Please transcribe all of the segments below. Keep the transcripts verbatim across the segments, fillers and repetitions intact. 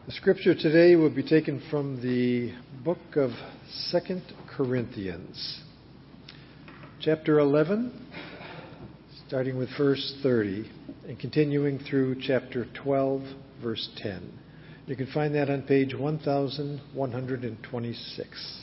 The scripture today will be taken from the book of Second Corinthians, chapter eleven, starting with verse thirty, and continuing through chapter twelve, verse ten. You can find that on page one thousand one hundred twenty-six.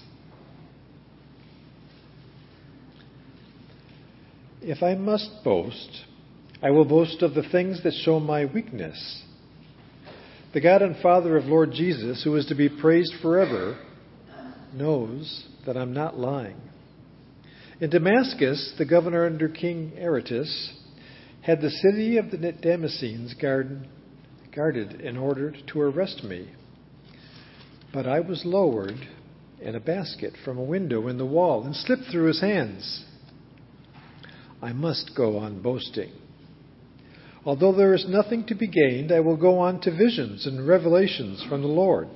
If I must boast, I will boast of the things that show my weakness. The God and Father of Lord Jesus, who is to be praised forever, knows that I'm not lying. In Damascus, the governor under King Aretas had the city of the Damascenes guard, guarded in order to arrest me. But I was lowered in a basket from a window in the wall and slipped through his hands. I must go on boasting. Although there is nothing to be gained, I will go on to visions and revelations from the Lord.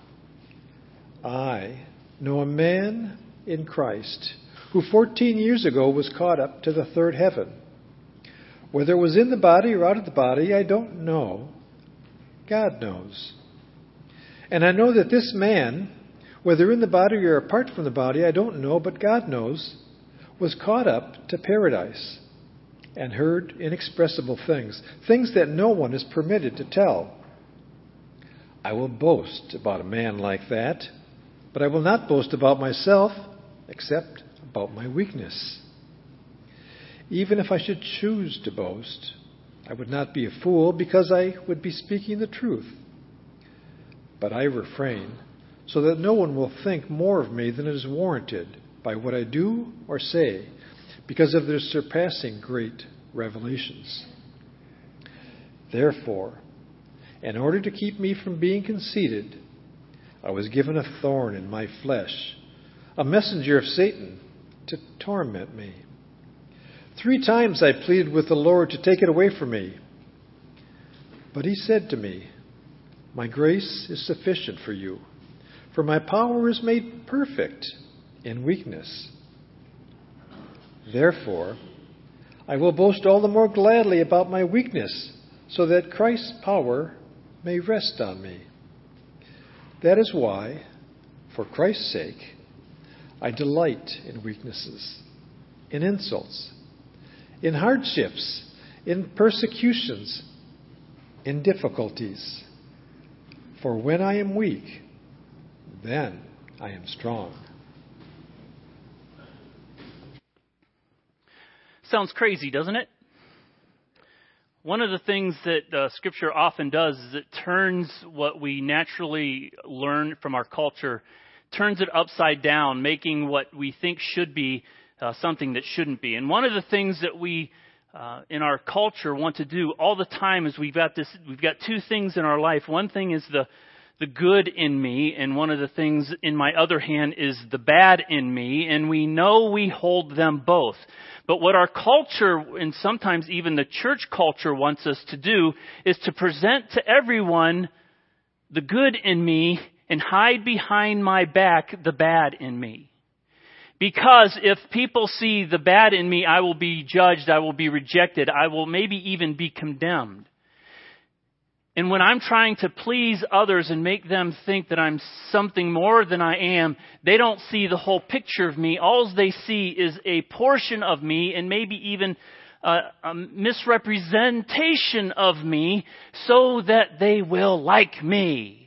I know a man in Christ who fourteen years ago was caught up to the third heaven. Whether it was in the body or out of the body, I don't know. God knows. And I know that this man, whether in the body or apart from the body, I don't know, but God knows, was caught up to paradise and heard inexpressible things, things that no one is permitted to tell. I will boast about a man like that, but I will not boast about myself, except about my weakness. Even if I should choose to boast, I would not be a fool, because I would be speaking the truth. But I refrain, so that no one will think more of me than is warranted by what I do or say, because of their surpassing great revelations. Therefore, in order to keep me from being conceited, I was given a thorn in my flesh, a messenger of Satan to torment me. Three times I pleaded with the Lord to take it away from me. But he said to me, "My grace is sufficient for you, for my power is made perfect in weakness. Therefore, I will boast all the more gladly about my weakness, so that Christ's power may rest on me. That is why, for Christ's sake, I delight in weaknesses, in insults, in hardships, in persecutions, in difficulties. For when I am weak, then I am strong." Sounds crazy, doesn't it? One of the things that uh, Scripture often does is it turns what we naturally learn from our culture, turns it upside down, making what we think should be uh, something that shouldn't be. And one of the things that we uh, in our culture want to do all the time is we've got this. We've got two things in our life. One thing is the the good in me, and one of the things in my other hand is the bad in me, and we know we hold them both. But what our culture, and sometimes even the church culture, wants us to do is to present to everyone the good in me and hide behind my back the bad in me. Because if people see the bad in me, I will be judged, I will be rejected, I will maybe even be condemned. And when I'm trying to please others and make them think that I'm something more than I am, they don't see the whole picture of me. All they see is a portion of me, and maybe even a, a misrepresentation of me, so that they will like me.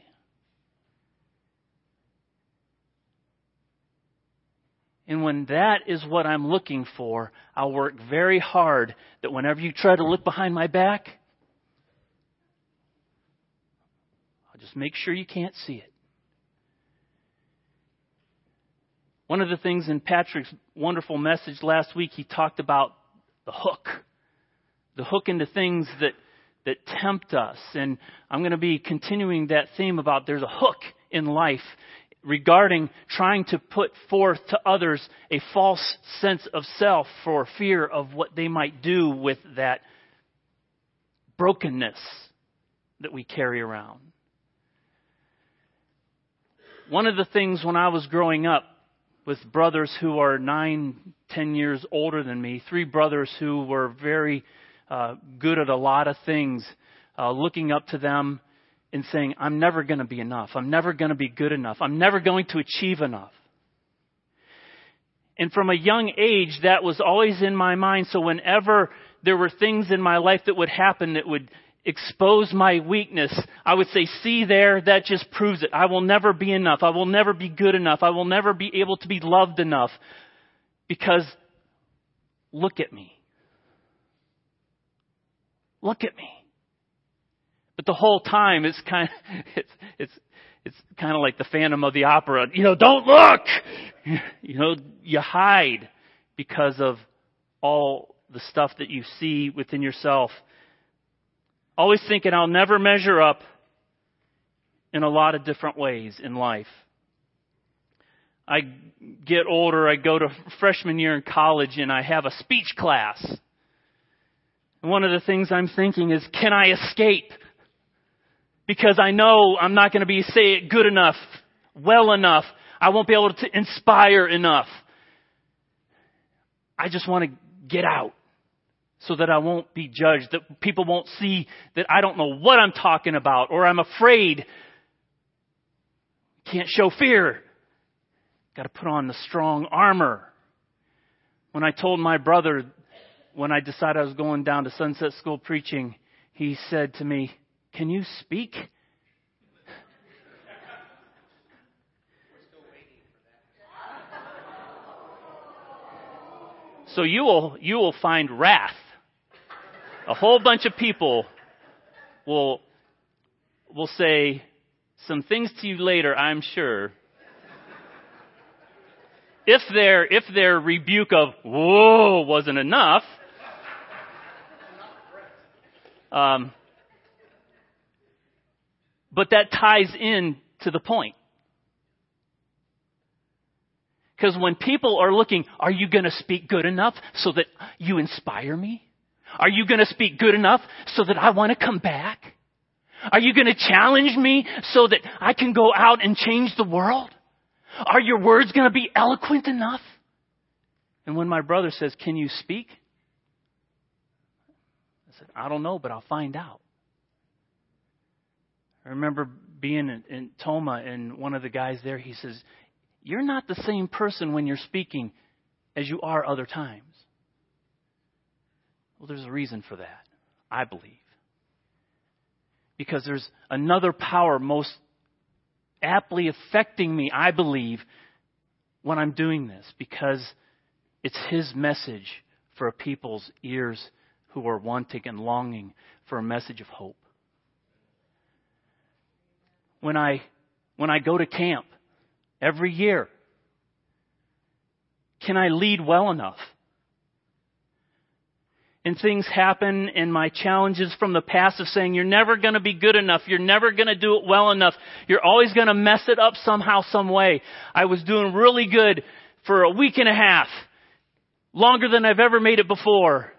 And when that is what I'm looking for, I'll work very hard that whenever you try to look behind my back, just make sure you can't see it. One of the things in Patrick's wonderful message last week, he talked about the hook. The hook into things that, that tempt us. And I'm going to be continuing that theme about there's a hook in life regarding trying to put forth to others a false sense of self for fear of what they might do with that brokenness that we carry around. One of the things when I was growing up with brothers who are nine, ten years older than me, three brothers who were very uh, good at a lot of things, uh, looking up to them and saying, I'm never going to be enough. I'm never going to be good enough. I'm never going to achieve enough. And from a young age, that was always in my mind. So whenever there were things in my life that would happen that would expose my weakness, I would say, see there, that just proves it. I will never be enough. I will never be good enough. I will never be able to be loved enough. Because look at me. Look at me. But the whole time it's kind of, it's, it's, it's kind of like the Phantom of the Opera. You know, don't look! You know, you hide because of all the stuff that you see within yourself. Always thinking I'll never measure up in a lot of different ways in life. I get older, I go to freshman year in college, and I have a speech class. And one of the things I'm thinking is, can I escape? Because I know I'm not going to be, say it good enough, well enough. I won't be able to inspire enough. I just want to get out so that I won't be judged, that people won't see that I don't know what I'm talking about, or I'm afraid. Can't show fear. Got to put on the strong armor. When I told my brother, when I decided I was going down to Sunset School preaching, he said to me, can you speak? So you will you will find wrath. A whole bunch of people will will say some things to you later, I'm sure. If their if their rebuke of whoa wasn't enough, um, but that ties in to the point. Because when people are looking, are you going to speak good enough so that you inspire me? Are you going to speak good enough so that I want to come back? Are you going to challenge me so that I can go out and change the world? Are your words going to be eloquent enough? And when my brother says, can you speak? I said, I don't know, but I'll find out. I remember being in, in Toma, and one of the guys there, he says, you're not the same person when you're speaking as you are other times. Well, there's a reason for that, I believe. Because there's another power most aptly affecting me, I believe, when I'm doing this. Because it's His message for a people's ears who are wanting and longing for a message of hope. When I when I go to camp every year, can I lead well enough? And things happen, and my challenges from the past of saying, you're never going to be good enough. You're never going to do it well enough. You're always going to mess it up somehow, some way. I was doing really good for a week and a half. Longer than I've ever made it before.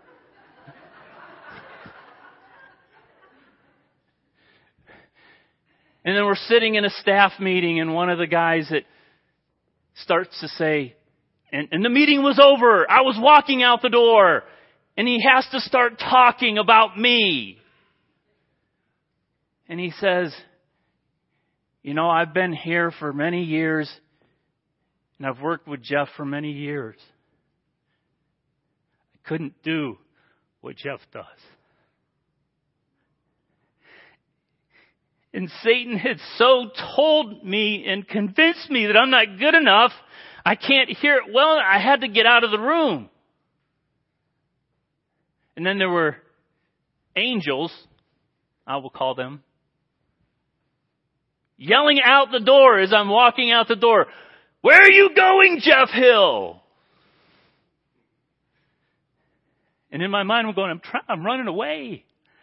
And then we're sitting in a staff meeting, and one of the guys that starts to say, and, and the meeting was over. I was walking out the door. And he has to start talking about me. And he says, you know, I've been here for many years, and I've worked with Jeff for many years. I couldn't do what Jeff does. And Satan had so told me and convinced me that I'm not good enough, I can't hear it well, I had to get out of the room. And then there were angels, I will call them, yelling out the door as I'm walking out the door, where are you going, Jeff Hill? And in my mind I'm going, I'm, try- I'm running away.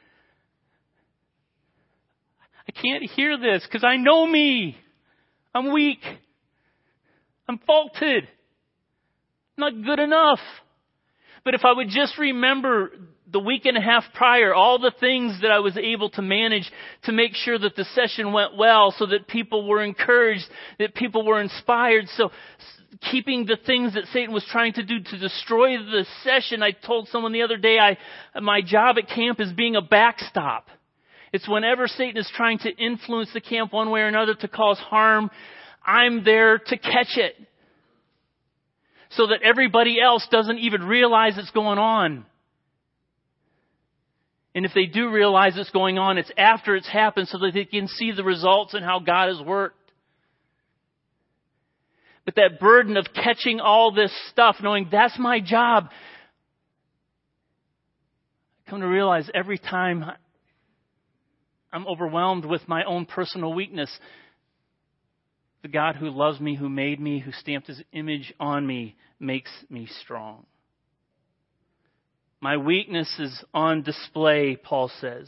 I can't hear this because I know me. I'm weak. I'm faulted. Not good enough. But if I would just remember the week and a half prior, all the things that I was able to manage to make sure that the session went well, so that people were encouraged, that people were inspired. So keeping the things that Satan was trying to do to destroy the session. I told someone the other day, I my job at camp is being a backstop. It's whenever Satan is trying to influence the camp one way or another to cause harm, I'm there to catch it. So that everybody else doesn't even realize it's going on. And if they do realize it's going on, it's after it's happened so that they can see the results and how God has worked. But that burden of catching all this stuff, knowing that's my job, I come to realize every time I'm overwhelmed with my own personal weakness, the God who loves me, who made me, who stamped His image on me, makes me strong. My weakness is on display, Paul says.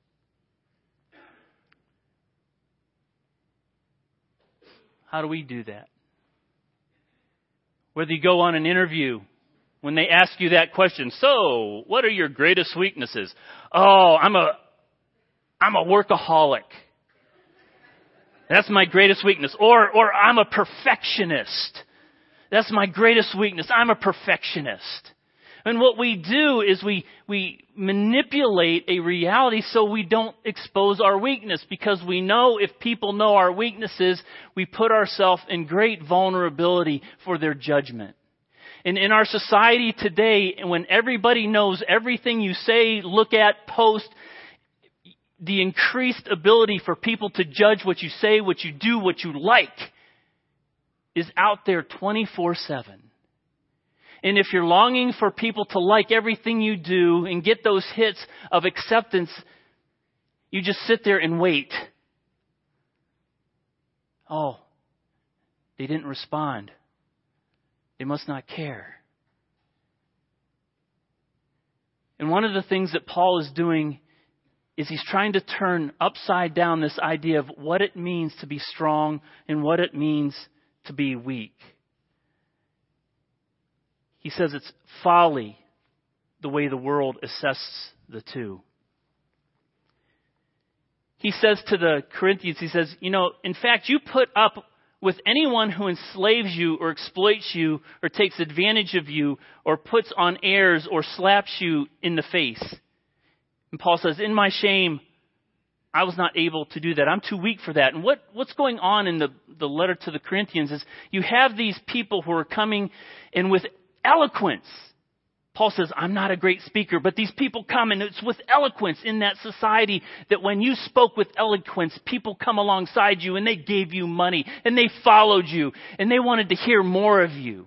How do we do that? Whether you go on an interview, when they ask you that question, so, what are your greatest weaknesses? Oh, I'm a, I'm a workaholic. That's my greatest weakness. Or, or I'm a perfectionist. That's my greatest weakness. I'm a perfectionist. And what we do is we, we manipulate a reality so we don't expose our weakness, because we know if people know our weaknesses, we put ourselves in great vulnerability for their judgment. And in our society today, when everybody knows everything you say, look at, post, the increased ability for people to judge what you say, what you do, what you like is out there twenty-four seven. And if you're longing for people to like everything you do and get those hits of acceptance, you just sit there and wait. Oh, they didn't respond. They must not care. And one of the things that Paul is doing is he's trying to turn upside down this idea of what it means to be strong and what it means to be weak. He says it's folly the way the world assesses the two. He says to the Corinthians, he says, you know, in fact, you put up with anyone who enslaves you or exploits you or takes advantage of you or puts on airs or slaps you in the face. And Paul says, in my shame, I was not able to do that. I'm too weak for that. And what, what's going on in the, the letter to the Corinthians is you have these people who are coming and with eloquence. Paul says, I'm not a great speaker, but these people come, and it's with eloquence in that society that when you spoke with eloquence, people come alongside you and they gave you money and they followed you and they wanted to hear more of you.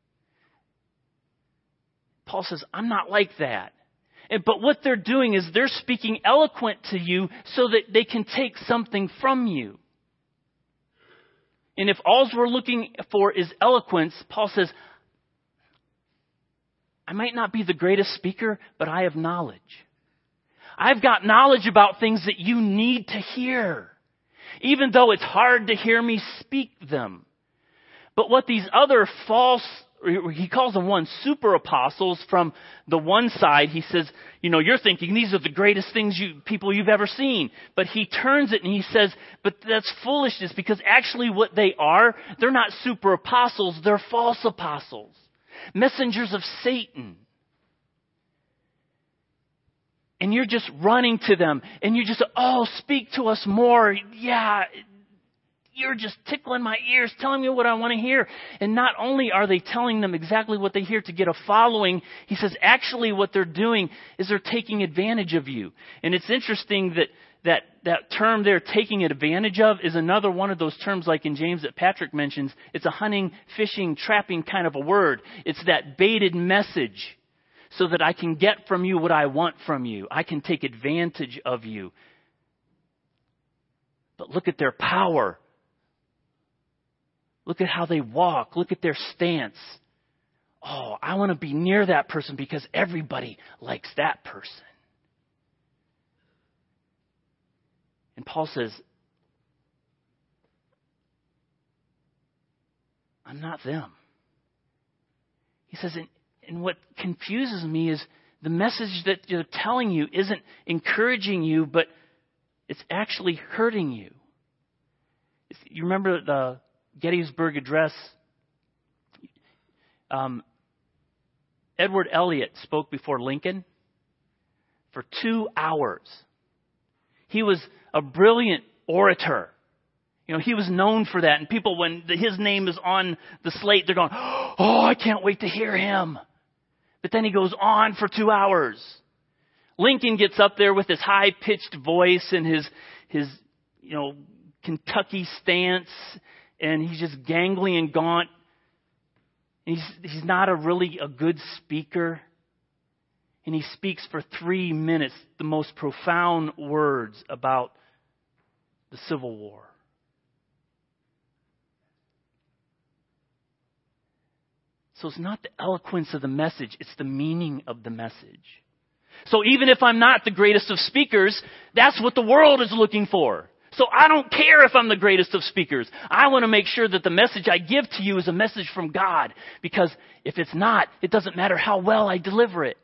Paul says, I'm not like that. And, but what they're doing is they're speaking eloquent to you so that they can take something from you. And if all we're looking for is eloquence, Paul says, I might not be the greatest speaker, but I have knowledge. I've got knowledge about things that you need to hear, even though it's hard to hear me speak them. But what these other false, he calls them one, super apostles from the one side, he says, you know, you're thinking these are the greatest things you people you've ever seen. But he turns it and he says, but that's foolishness, because actually what they are, they're not super apostles, they're false apostles. Messengers of Satan. And you're just running to them. And you just, oh, speak to us more. Yeah, you're just tickling my ears, telling me what I want to hear. And not only are they telling them exactly what they hear to get a following, he says actually what they're doing is they're taking advantage of you. And it's interesting that That that term they're taking advantage of is another one of those terms like in James that Patrick mentions. It's a hunting, fishing, trapping kind of a word. It's that baited message so that I can get from you what I want from you. I can take advantage of you. But look at their power. Look at how they walk. Look at their stance. Oh, I want to be near that person because everybody likes that person. And Paul says, I'm not them. He says, and, and what confuses me is the message that they're telling you isn't encouraging you, but it's actually hurting you. You remember the Gettysburg Address? Um, Edward Elliot spoke before Lincoln for two hours. He was a brilliant orator. You know, he was known for that. And people, when the, his name is on the slate, they're going, oh, I can't wait to hear him. But then he goes on for two hours. Lincoln gets up there with his high-pitched voice and his, his, you know, Kentucky stance. And he's just gangly and gaunt. And he's, he's not a really a good speaker. And he speaks for three minutes the most profound words about the Civil War. So it's not the eloquence of the message, it's the meaning of the message. So even if I'm not the greatest of speakers, that's what the world is looking for. So I don't care if I'm the greatest of speakers. I want to make sure that the message I give to you is a message from God. Because if it's not, it doesn't matter how well I deliver it.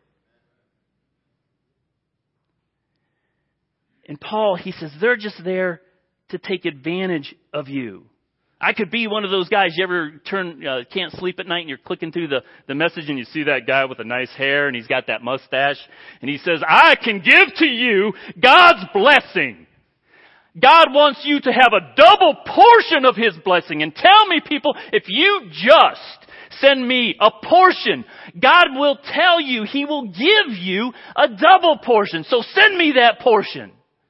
And Paul, he says, they're just there to take advantage of you. I could be one of those guys, you ever turn, uh, can't sleep at night and you're clicking through the, the message and you see that guy with a nice hair and he's got that mustache and he says, I can give to you God's blessing. God wants you to have a double portion of His blessing. And tell me, people, if you just send me a portion, God will tell you He will give you a double portion. So send me that portion.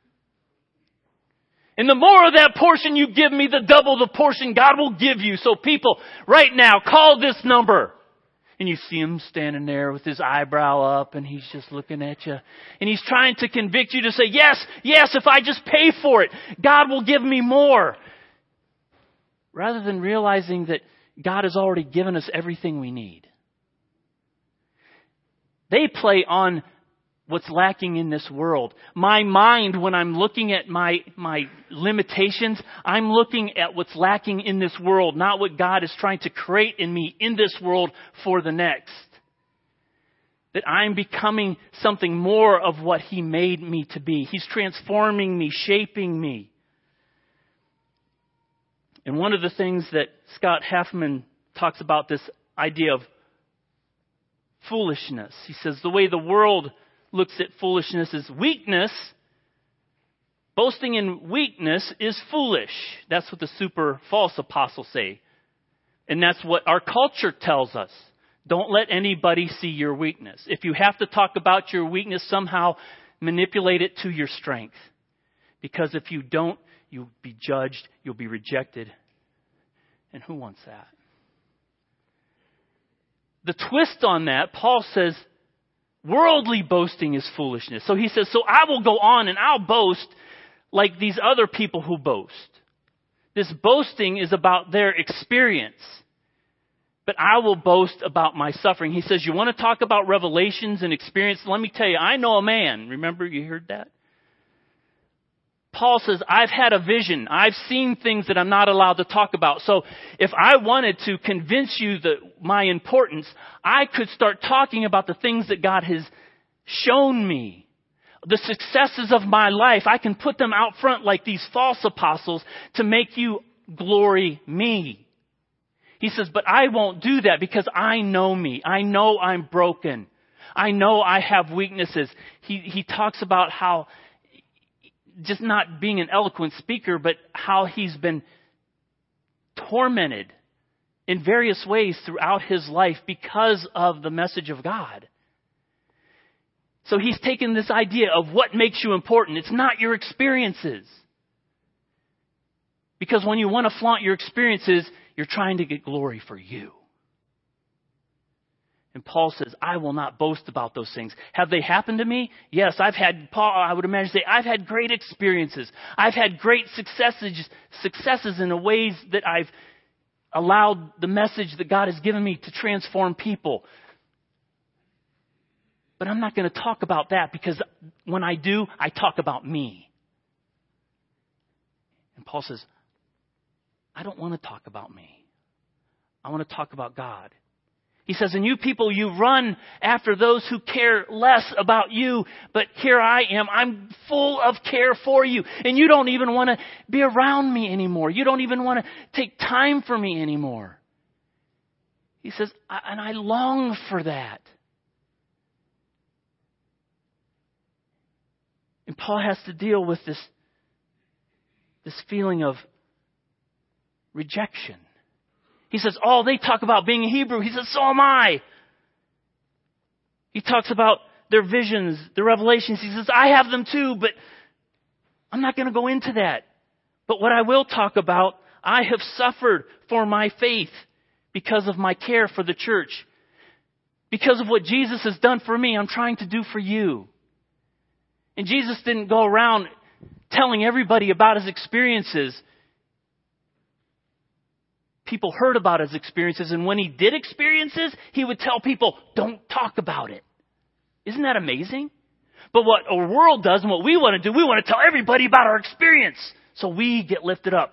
And the more of that portion you give me, the double the portion God will give you. So people, right now, call this number. And you see him standing there with his eyebrow up and he's just looking at you. And he's trying to convict you to say, yes, yes, if I just pay for it, God will give me more. Rather than realizing that God has already given us everything we need. They play on what's lacking in this world. My mind, when I'm looking at my, my limitations, I'm looking at what's lacking in this world, not what God is trying to create in me in this world for the next. That I'm becoming something more of what He made me to be. He's transforming me, shaping me. And one of the things that Scott Halfman talks about, this idea of foolishness. He says the way the world looks at foolishness as weakness, boasting in weakness is foolish. That's what the super false apostles say. And that's what our culture tells us. Don't let anybody see your weakness. If you have to talk about your weakness, somehow manipulate it to your strength. Because if you don't, you'll be judged, you'll be rejected. And who wants that? The twist on that, Paul says, worldly boasting is foolishness. So he says, so I will go on and I'll boast like these other people who boast. This boasting is about their experience. But I will boast about my suffering. He says, you want to talk about revelations and experience? Let me tell you, I know a man. Remember, you heard that? Paul says, I've had a vision. I've seen things that I'm not allowed to talk about. So if I wanted to convince you that my importance, I could start talking about the things that God has shown me. The successes of my life. I can put them out front like these false apostles to make you glory me. He says, but I won't do that because I know me. I know I'm broken. I know I have weaknesses. He, he talks about how just not being an eloquent speaker, but how he's been tormented in various ways throughout his life because of the message of God. So he's taken this idea of what makes you important. It's not your experiences. Because when you want to flaunt your experiences, you're trying to get glory for you. And Paul says, I will not boast about those things. Have they happened to me? Yes, I've had, Paul, I would imagine, say, I've had great experiences. I've had great successes, successes in the ways that I've allowed the message that God has given me to transform people. But I'm not going to talk about that because when I do, I talk about me. And Paul says, I don't want to talk about me. I want to talk about God. He says, and you people, you run after those who care less about you. But here I am. I'm full of care for you. And you don't even want to be around me anymore. You don't even want to take time for me anymore. He says, and I long for that. And Paul has to deal with this this feeling of rejection. He says, oh, they talk about being a Hebrew. He says, so am I. He talks about their visions, their revelations. He says, I have them too, but I'm not going to go into that. But what I will talk about, I have suffered for my faith because of my care for the church. Because of what Jesus has done for me, I'm trying to do for you. And Jesus didn't go around telling everybody about his experiences. People heard about his experiences, and when he did experiences, he would tell people, don't talk about it. Isn't that amazing? But what our world does and what we want to do, we want to tell everybody about our experience so we get lifted up.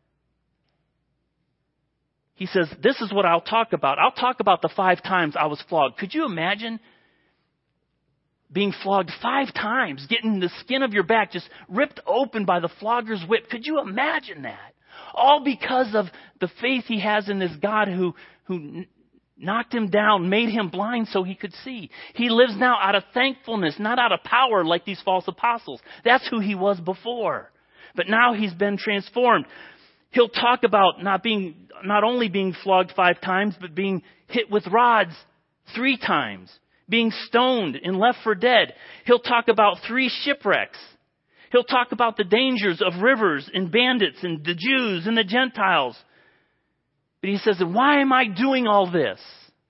He says, this is what I'll talk about. I'll talk about the five times I was flogged. Could you imagine being flogged five times, getting the skin of your back just ripped open by the flogger's whip? Could you imagine that? All because of the faith he has in this God who, who knocked him down, made him blind so he could see. He lives now out of thankfulness, not out of power like these false apostles. That's who he was before. But now he's been transformed. He'll talk about not being, not only being flogged five times, but being hit with rods three times, being stoned and left for dead. He'll talk about three shipwrecks. He'll talk about the dangers of rivers and bandits and the Jews and the Gentiles. But he says, why am I doing all this?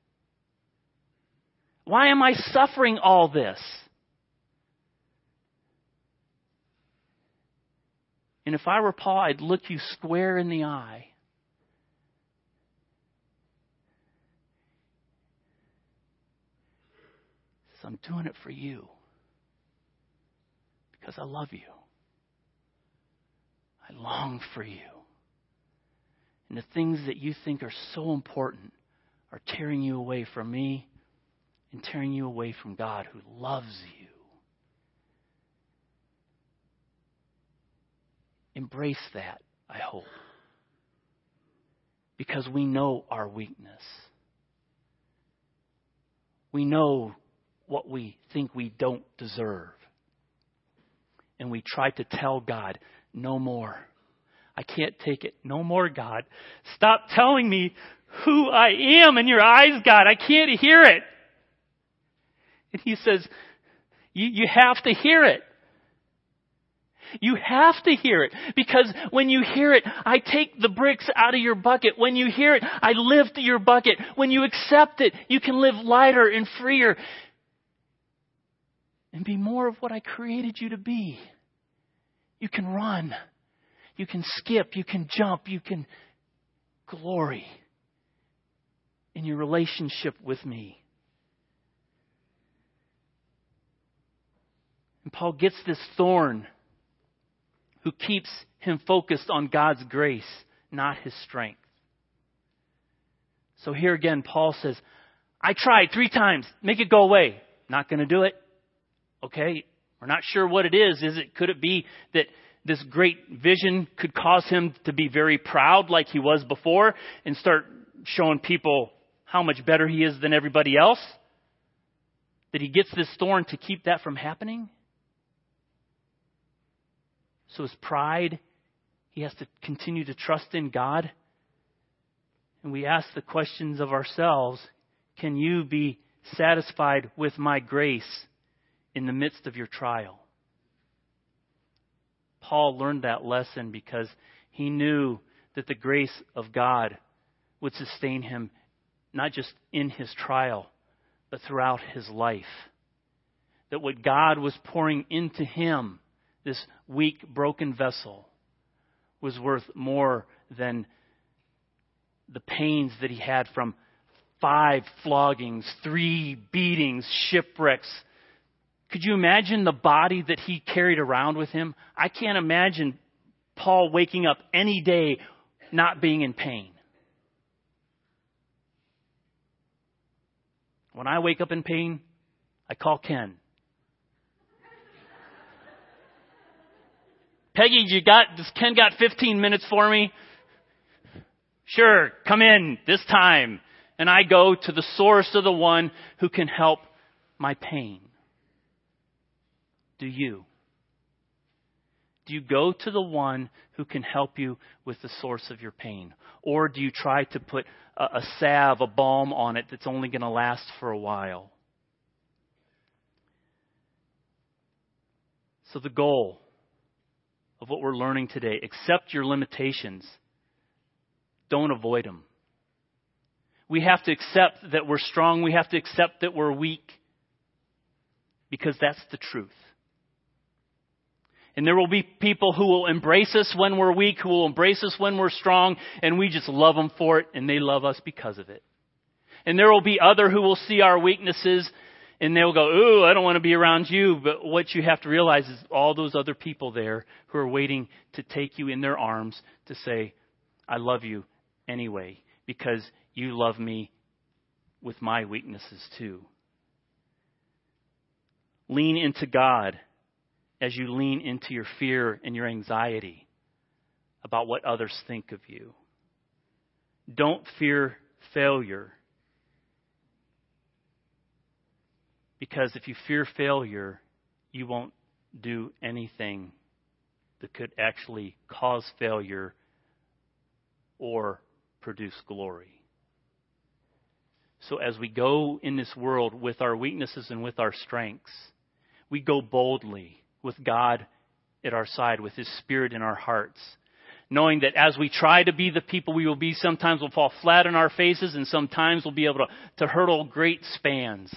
Why am I suffering all this? And if I were Paul, I'd look you square in the eye. So I'm doing it for you. Because I love you. I long for you. And the things that you think are so important are tearing you away from me and tearing you away from God who loves you. Embrace that, I hope. Because we know our weakness. We know what we think we don't deserve. And we try to tell God, no more. I can't take it. No more, God. Stop telling me who I am in your eyes, God. I can't hear it. And he says, you, you have to hear it. You have to hear it. Because when you hear it, I take the bricks out of your bucket. When you hear it, I lift your bucket. When you accept it, you can live lighter and freer. And be more of what I created you to be. You can run. You can skip. You can jump. You can glory in your relationship with me. And Paul gets this thorn who keeps him focused on God's grace, not his strength. So here again, Paul says, I tried three times. Make it go away. Not going to do it. Okay, we're not sure what it is. Is it, could it be that this great vision could cause him to be very proud like he was before and start showing people how much better he is than everybody else? That he gets this thorn to keep that from happening? So his pride, he has to continue to trust in God. And we ask the questions of ourselves, can you be satisfied with my grace in the midst of your trial? Paul learned that lesson because he knew that the grace of God would sustain him not just in his trial, but throughout his life. That what God was pouring into him, this weak, broken vessel, was worth more than the pains that he had from five floggings, three beatings, shipwrecks. Could you imagine the body that he carried around with him? I can't imagine Paul waking up any day not being in pain. When I wake up in pain, I call Ken. Peggy, you got, does Ken got fifteen minutes for me? Sure, come in this time. And I go to the source of the one who can help my pain. Do you? Do you go to the one who can help you with the source of your pain? Or do you try to put a, a salve, a balm on it that's only going to last for a while? So the goal of what we're learning today, accept your limitations. Don't avoid them. We have to accept that we're strong. We have to accept that we're weak. Because that's the truth. And there will be people who will embrace us when we're weak, who will embrace us when we're strong, and we just love them for it, and they love us because of it. And there will be other who will see our weaknesses, and they'll go, ooh, I don't want to be around you. But what you have to realize is all those other people there who are waiting to take you in their arms to say, I love you anyway, because you love me with my weaknesses too. Lean into God as you lean into your fear and your anxiety about what others think of you. Don't fear failure. Because if you fear failure, you won't do anything that could actually cause failure or produce glory. So as we go in this world with our weaknesses and with our strengths, we go boldly with God at our side, with His Spirit in our hearts, knowing that as we try to be the people we will be, sometimes we'll fall flat on our faces and sometimes we'll be able to, to hurdle great spans.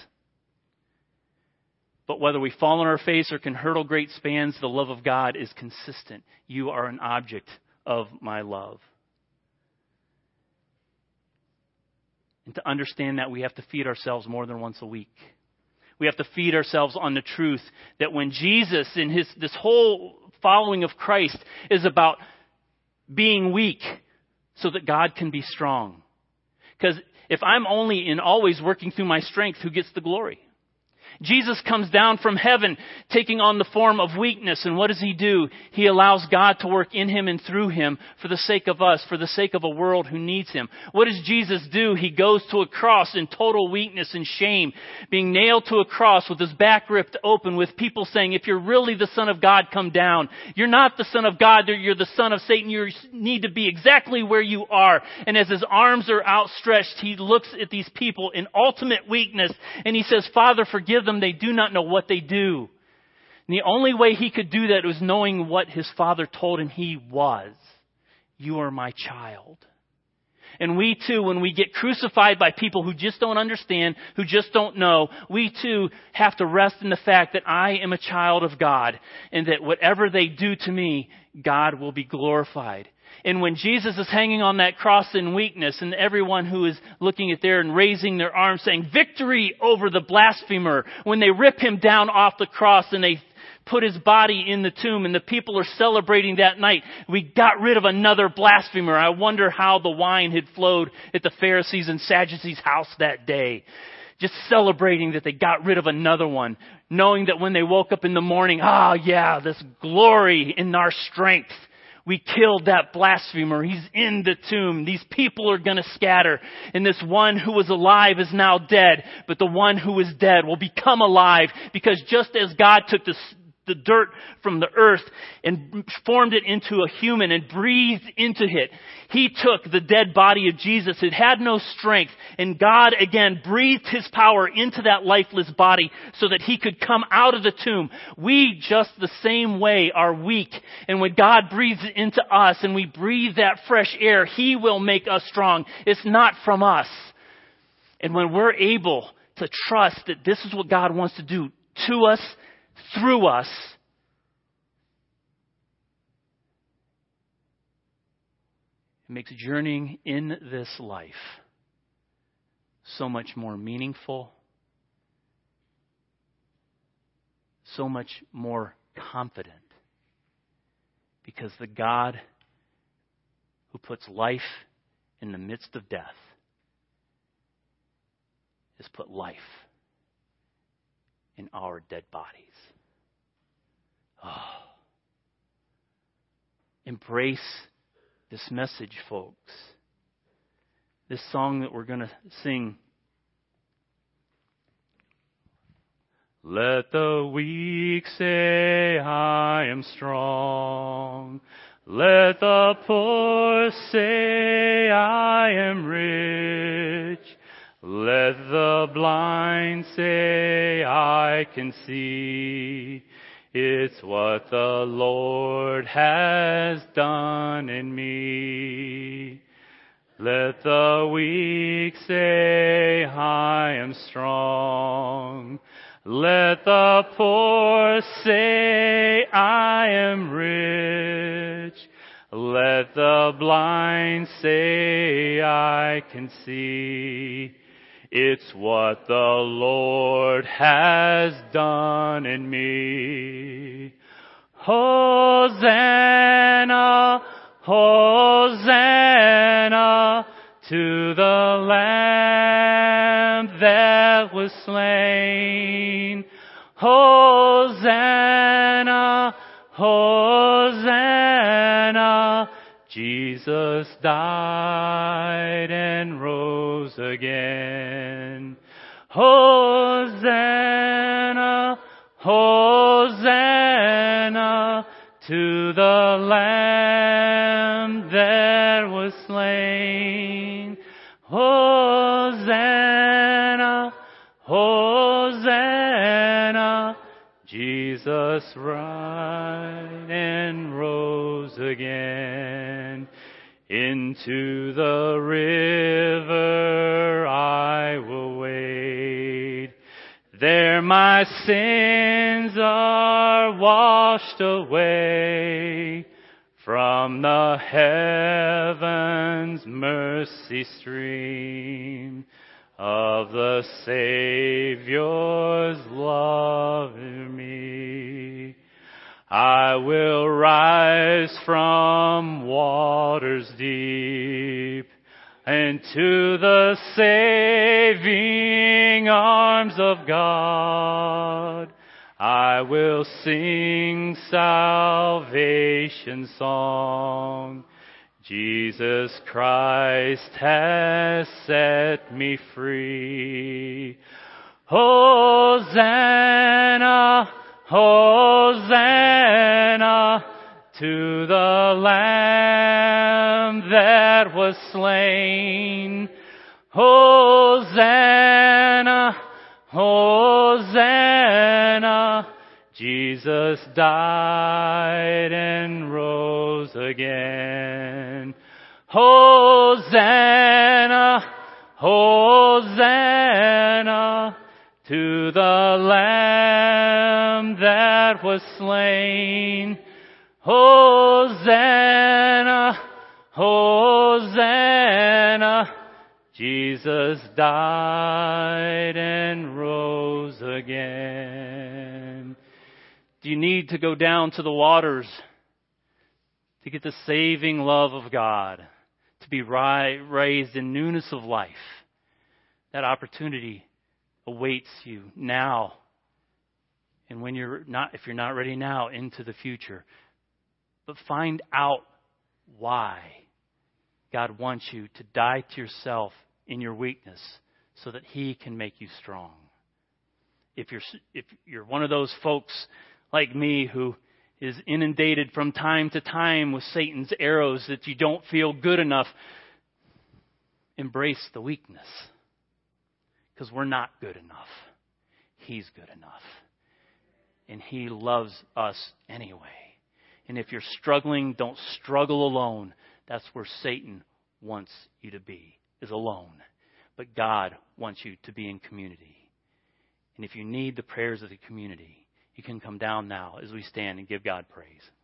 But whether we fall on our face or can hurdle great spans, the love of God is consistent. You are an object of my love. And to understand that, we have to feed ourselves more than once a week. We have to feed ourselves on the truth that when Jesus, in his this whole following of Christ, is about being weak so that God can be strong. Because if I'm only and always working through my strength, who gets the glory? Jesus comes down from heaven taking on the form of weakness. And what does He do? He allows God to work in Him and through Him for the sake of us, for the sake of a world who needs Him. What does Jesus do? He goes to a cross in total weakness and shame, being nailed to a cross with His back ripped open, with people saying, if you're really the Son of God, come down. You're not the Son of God. You're the son of Satan. You need to be exactly where you are. And as His arms are outstretched, He looks at these people in ultimate weakness and He says, Father, forgive them. They do not know what they do. And the only way He could do that was knowing what His Father told Him He was. You are my child. And we too, when we get crucified by people who just don't understand, who just don't know, we too have to rest in the fact that I am a child of God, and that whatever they do to me, God will be glorified. And when Jesus is hanging on that cross in weakness, and everyone who is looking at there and raising their arms saying, victory over the blasphemer, when they rip Him down off the cross and they put His body in the tomb and the people are celebrating that night, we got rid of another blasphemer. I wonder how the wine had flowed at the Pharisees and Sadducees' house that day. Just celebrating that they got rid of another one. Knowing that when they woke up in the morning, ah, oh, yeah, this glory in our strength. We killed that blasphemer. He's in the tomb. These people are going to scatter. And this one who was alive is now dead. But the one who is dead will become alive. Because just as God took the, the dirt from the earth and formed it into a human and breathed into it, He took the dead body of Jesus. It had no strength. And God again breathed His power into that lifeless body so that He could come out of the tomb. We just the same way are weak. And when God breathes into us and we breathe that fresh air, He will make us strong. It's not from us. And when we're able to trust that this is what God wants to do to us, through us, it makes journeying in this life so much more meaningful, so much more confident. Because the God who puts life in the midst of death has put life in our dead bodies. Oh. Embrace this message, folks. This song that we're going to sing Let the weak say, I am strong. Let the poor say, I am rich. Let the blind say, I can see. It's what the Lord has done in me. Let the weak say, I am strong. Let the poor say, I am rich. Let the blind say, I can see. It's what the Lord has done in me. Hosanna, Hosanna to the Lamb that was slain. Hosanna, Hosanna, Jesus died and rose again. Hosanna, Hosanna to the Lamb that was slain. Hosanna, Hosanna, Jesus died and rose again. Into the river I will wade. There my sins are washed away. From the heavens mercy stream of the Savior's love in me. I will rise from waters deep into the saving arms of God. I will sing salvation song. Jesus Christ has set me free. Hosanna, Hosanna to the Lamb that was slain. Hosanna, Hosanna, Jesus died and rose again. Hosanna, Hosanna to the Lamb that was slain. Hosanna, Hosanna, Jesus died and rose again. Do you need to go down to the waters to get the saving love of God, to be ri- raised in newness of life? That opportunity awaits you now. And when you're not, if you're not ready now, into the future. But find out why God wants you to die to yourself in your weakness so that He can make you strong. If you're if you're one of those folks like me who is inundated from time to time with Satan's arrows that you don't feel good enough, embrace the weakness. Because we're not good enough. He's good enough. And He loves us anyway. And if you're struggling, don't struggle alone. That's where Satan wants you to be, is alone. But God wants you to be in community. And if you need the prayers of the community, you can come down now as we stand and give God praise.